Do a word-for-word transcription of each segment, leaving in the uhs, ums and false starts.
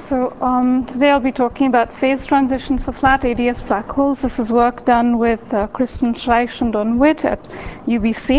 So um, today I'll be talking about phase transitions for flat A D S black holes. This is work done with uh, Kristen Schreich and Don Witt at U B C.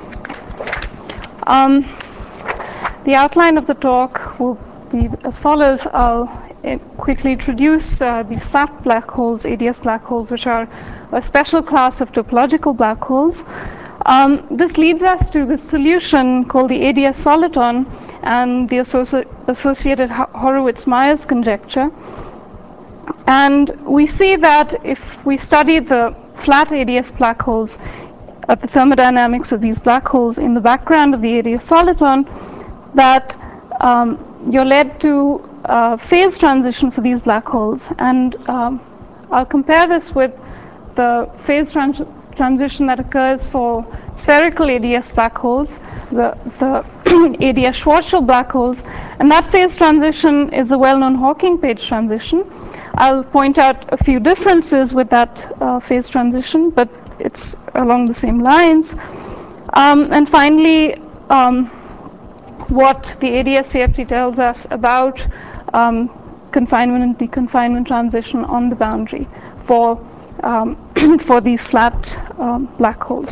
Um, the outline of the talk will be as follows. I'll uh, quickly introduce uh, these flat black holes, A D S black holes, which are a special class of topological black holes. Um, this leads us to the solution called the A D S soliton and the associ associated Horowitz-Myers conjecture. And we see that if we study the flat A D S black holes, uh, the thermodynamics of these black holes in the background of the A D S soliton, that um, you're led to uh, phase transition for these black holes. And um, I'll compare this with the phase trans transition that occurs for spherical A D S black holes, the, the A D S Schwarzschild black holes, and that phase transition is a well-known Hawking-Page transition. I'll point out a few differences with that uh, phase transition, but it's along the same lines. Um, and finally, um, what the A D S C F T tells us about um, confinement and deconfinement transition on the boundary for Um, for these flat um, black holes.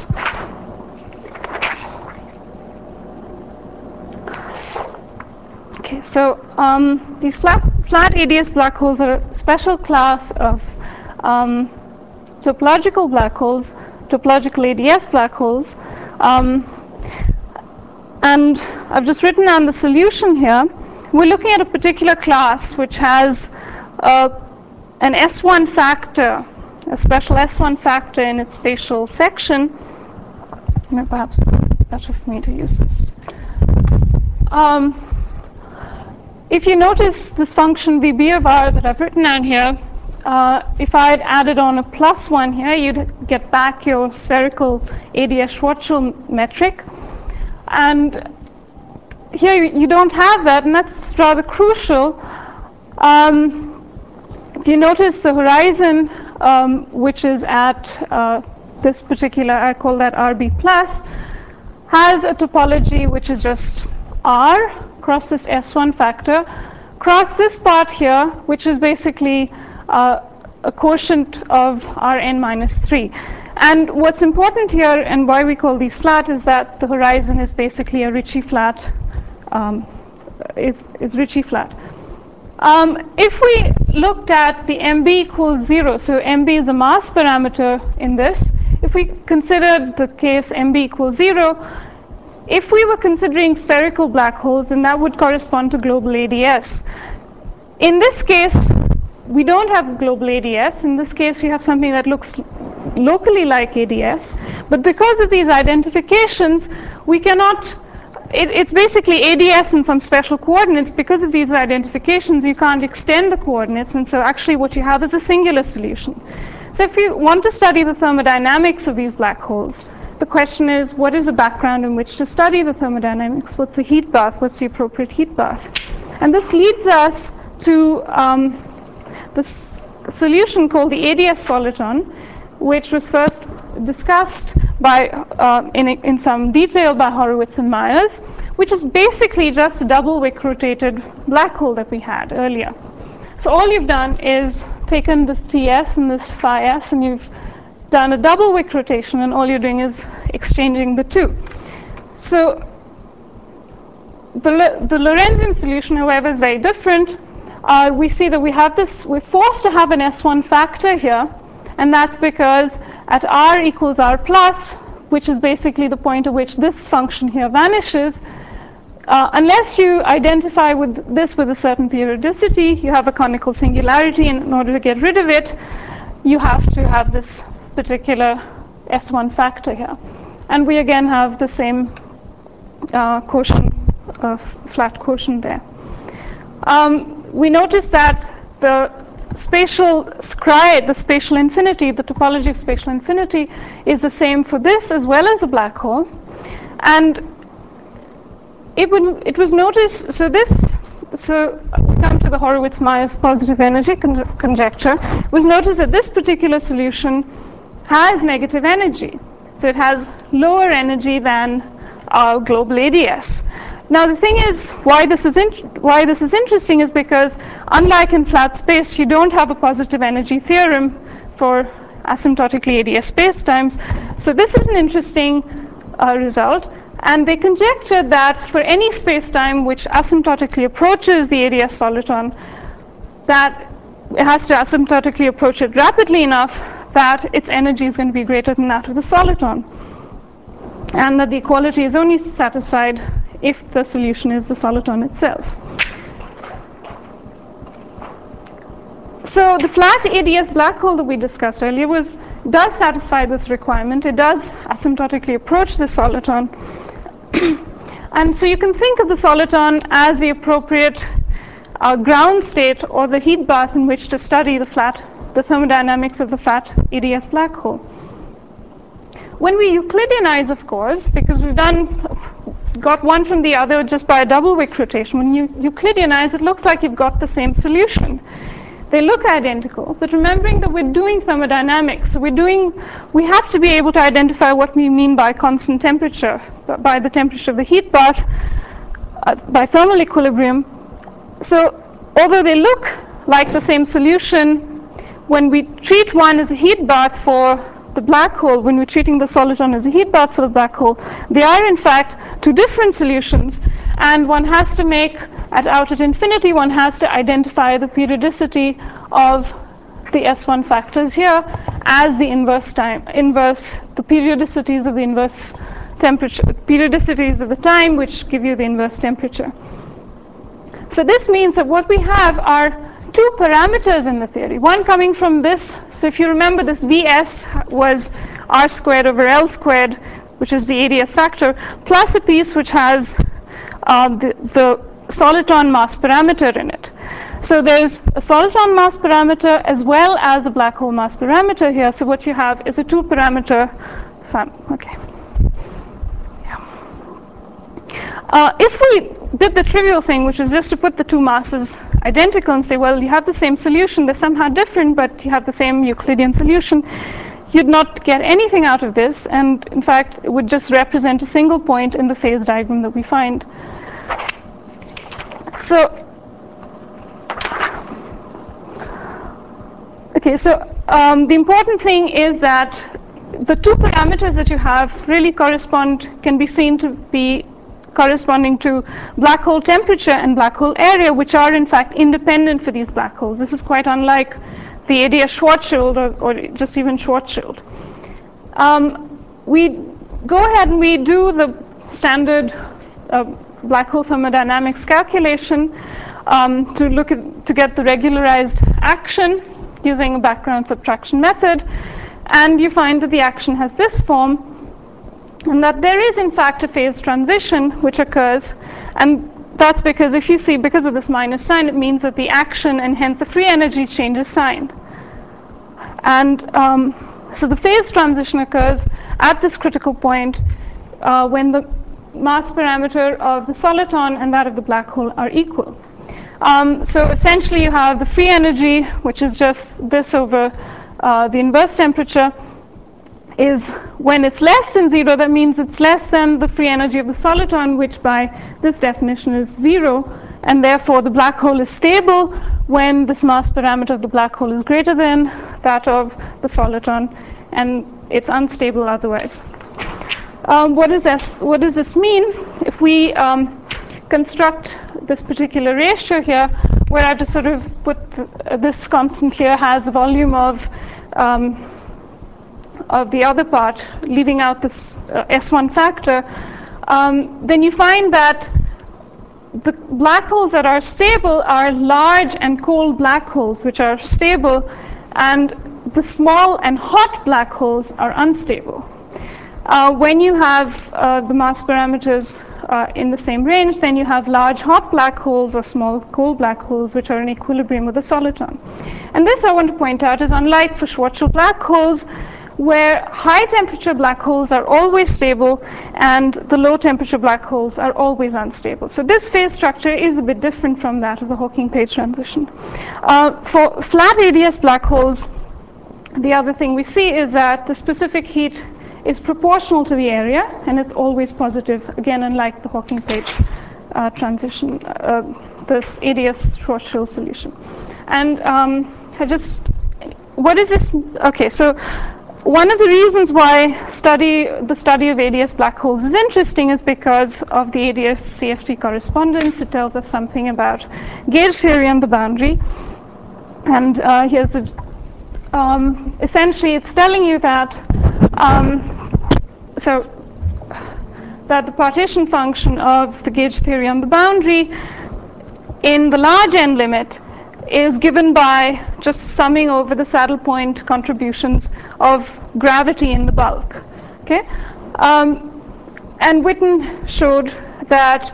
Okay, so um, these flat, flat A D S black holes are a special class of um, topological black holes, topological A D S black holes. Um, and I've just written down the solution here. We're looking at a particular class which has uh, an S one factor, a special S one factor in its spatial section. You know, perhaps it's better for me to use this. Um, if you notice this function V B of R that I've written down here, uh, if I had added on a plus one here, you'd get back your spherical A D S Schwarzschild metric. And here you don't have that, and that's rather crucial. Um, if you notice the horizon, Um, which is at uh, this particular, I call that R B plus, has a topology which is just R cross this S one factor, cross this part here, which is basically uh, a quotient of R n minus three. And what's important here, and why we call these flat, is that the horizon is basically a Ricci flat, um, is, is Ricci flat. Um, if we looked at the M B equals zero, so M B is a mass parameter in this, if we considered the case M B equals zero, if we were considering spherical black holes, then that would correspond to global A D S. In this case, we don't have global A D S. In this case, we have something that looks locally like A D S. But because of these identifications, we cannot It, it's basically A D S in some special coordinates. Because of these identifications, you can't extend the coordinates, and so actually what you have is a singular solution. So if you want to study the thermodynamics of these black holes, the question is, what is the background in which to study the thermodynamics? What's the heat bath? What's the appropriate heat bath? And this leads us to um, this solution called the A D S soliton, which was first discussed by, uh, in, in some detail by Horowitz and Myers, which is basically just the double wick rotated black hole that we had earlier. So all you've done is taken this T S and this phi S, and you've done a double wick rotation, and all you're doing is exchanging the two. So the, the Lorentzian solution, however, is very different. Uh, we see that we have this, we're forced to have an S one factor here, and that's because at R equals R plus, which is basically the point at which this function here vanishes, uh, unless you identify with this with a certain periodicity, you have a conical singularity, and in order to get rid of it, you have to have this particular S one factor here. And we again have the same uh, quotient, uh, flat quotient there. Um, we notice that the spatial scri, the spatial infinity, the topology of spatial infinity, is the same for this as well as a black hole. And it, would, it was noticed, so this, so we come to the Horowitz-Myers positive energy con conjecture. It was noticed that this particular solution has negative energy. So it has lower energy than our global A D S. Now the thing is, why this is why this is interesting is because, unlike in flat space, you don't have a positive energy theorem for asymptotically A D S spacetimes. So this is an interesting uh, result. And they conjectured that for any spacetime which asymptotically approaches the A D S soliton, that it has to asymptotically approach it rapidly enough that its energy is going to be greater than that of the soliton, and that the equality is only satisfied if the solution is the soliton itself. So the flat A D S black hole that we discussed earlier was does satisfy this requirement. It does asymptotically approach the soliton. And so you can think of the soliton as the appropriate uh, ground state or the heat bath in which to study the flat, the thermodynamics of the flat A D S black hole. When we Euclideanize, of course, because we've done got one from the other just by a double Wick rotation, when you Euclideanize, it looks like you've got the same solution. They look identical, but remembering that we're doing thermodynamics, so we're doing, we have to be able to identify what we mean by constant temperature, by the temperature of the heat bath, uh, by thermal equilibrium. So although they look like the same solution, when we treat one as a heat bath for the black hole, when we're treating the soliton as a heat bath for the black hole, they are in fact two different solutions, and one has to make, at out at infinity, one has to identify the periodicity of the S one factors here as the inverse time, inverse, the periodicities of the inverse temperature, periodicities of the time which give you the inverse temperature. So this means that what we have are two parameters in the theory, one coming from this. So if you remember, this Vs was R squared over L squared, which is the A D S factor, plus a piece which has um, the, the soliton mass parameter in it. So there's a soliton mass parameter as well as a black hole mass parameter here. So what you have is a two parameter fun. Okay. Uh, if we did the trivial thing, which is just to put the two masses identical and say, well, you have the same solution, they're somehow different, but you have the same Euclidean solution, you'd not get anything out of this, and in fact, it would just represent a single point in the phase diagram that we find. So, okay, so um, the important thing is that the two parameters that you have really correspond, can be seen to be corresponding to black hole temperature and black hole area, which are in fact independent for these black holes. This is quite unlike the A D S Schwarzschild or, or just even Schwarzschild. Um, we go ahead and we do the standard uh, black hole thermodynamics calculation um, to look at, to get the regularized action using a background subtraction method, and you find that the action has this form, and that there is in fact a phase transition which occurs, and that's because if you see, because of this minus sign, it means that the action and hence the free energy changes sign. And um, so the phase transition occurs at this critical point uh, when the mass parameter of the soliton and that of the black hole are equal. Um, so essentially you have the free energy, which is just this over uh, the inverse temperature, is when it's less than zero, that means it's less than the free energy of the soliton, which by this definition is zero, and therefore the black hole is stable when this mass parameter of the black hole is greater than that of the soliton, and it's unstable otherwise. Um, what, is this, what does this mean? If we um, construct this particular ratio here, where I just sort of put the, uh, this constant here has the volume of um, of the other part, leaving out this uh, S one factor, um, then you find that the black holes that are stable are large and cold black holes, which are stable, and the small and hot black holes are unstable. Uh, when you have uh, the mass parameters uh, in the same range, then you have large hot black holes or small cold black holes, which are in equilibrium with the soliton. And this, I want to point out, is unlike for Schwarzschild black holes, where high temperature black holes are always stable and the low temperature black holes are always unstable. So this phase structure is a bit different from that of the Hawking-Page transition. Uh, for flat A D S black holes, the other thing we see is that the specific heat is proportional to the area, and it's always positive, again, unlike the Hawking-Page uh, transition, uh, this A D S Schwarzschild solution. And um, I just, what is this? Okay, so one of the reasons why study the study of A D S black holes is interesting is because of the A D S C F T correspondence. It tells us something about gauge theory on the boundary. And uh, here's a, um, essentially it's telling you that um, so that the partition function of the gauge theory on the boundary in the large n limit is given by just summing over the saddle point contributions of gravity in the bulk. Okay, um, and Witten showed that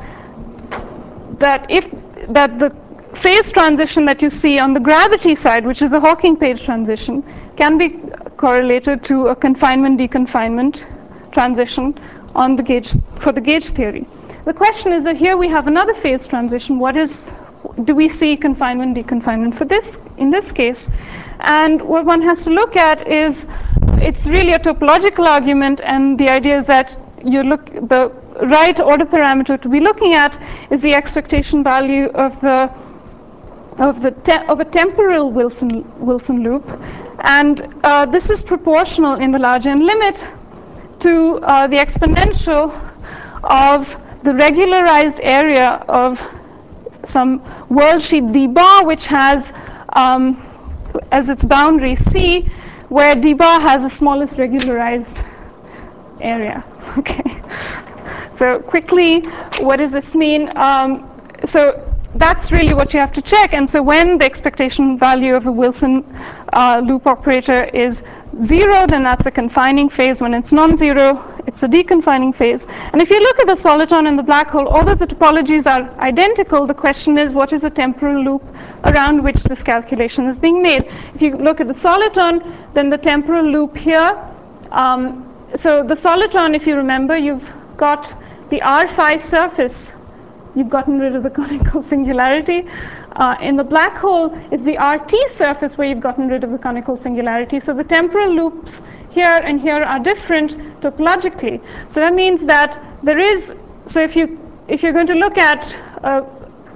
that if that the phase transition that you see on the gravity side, which is the Hawking-Page transition, can be correlated to a confinement-deconfinement transition on the gauge for the gauge theory. The question is that here we have another phase transition. What is do we see confinement deconfinement for this in this case? And what one has to look at is it's really a topological argument, and the idea is that you look the right order parameter to be looking at is the expectation value of the of the te- of a temporal Wilson Wilson loop, and uh, this is proportional in the large n limit to uh, the exponential of the regularized area of some world sheet d bar, which has um, as its boundary C, where d bar has the smallest regularized area. Okay. So quickly, what does this mean? Um, so that's really what you have to check. And so when the expectation value of the Wilson uh, loop operator is zero, then that's a confining phase. When it's non-zero, it's a deconfining phase. And if you look at the soliton and the black hole, although the topologies are identical, the question is what is the temporal loop around which this calculation is being made. If you look at the soliton, then the temporal loop here, um, so the soliton, if you remember, you've got the R phi surface, you've gotten rid of the conical singularity. Uh, in the black hole, it's the R T surface where you've gotten rid of the conical singularity. So the temporal loops here and here are different topologically. So that means that there is, so if you if you're going to look at, uh,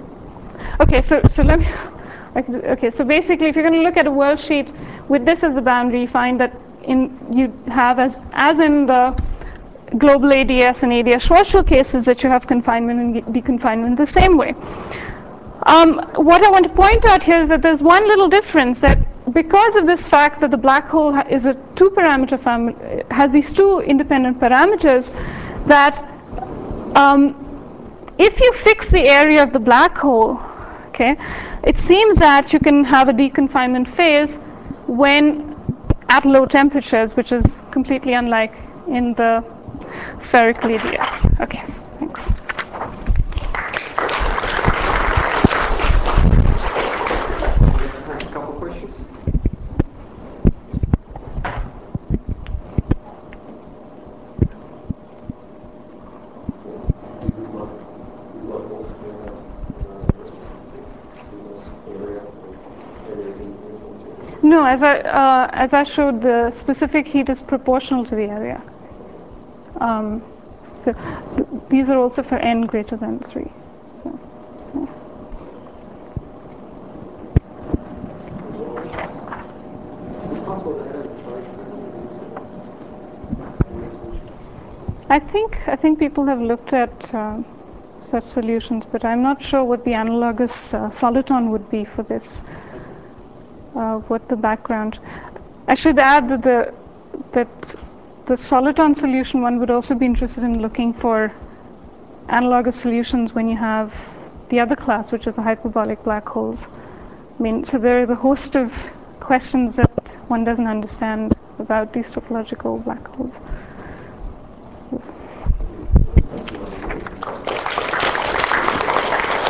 okay, so so let me, okay, so basically if you're going to look at a world sheet with this as a boundary, you find that in you have as as in the global A D S and A D S Schwarzschild cases that you have confinement and deconfinement the same way. Um, what I want to point out here is that there's one little difference, that because of this fact that the black hole is a two-parameter family, has these two independent parameters, that um, if you fix the area of the black hole, okay, it seems that you can have a deconfinement phase when at low temperatures, which is completely unlike in the spherical A D S. Okay, thanks. A couple questions. No, as I uh, as I showed, the specific heat is proportional to the area. Um, so th- these are also for n greater than three. So, yeah. I think I think people have looked at uh, such solutions, but I'm not sure what the analogous uh, soliton would be for this. Uh, what the background? I should add that the that the soliton solution, one would also be interested in looking for analogous solutions when you have the other class, which is the hyperbolic black holes. I mean, so there are the host of questions that one doesn't understand about these topological black holes.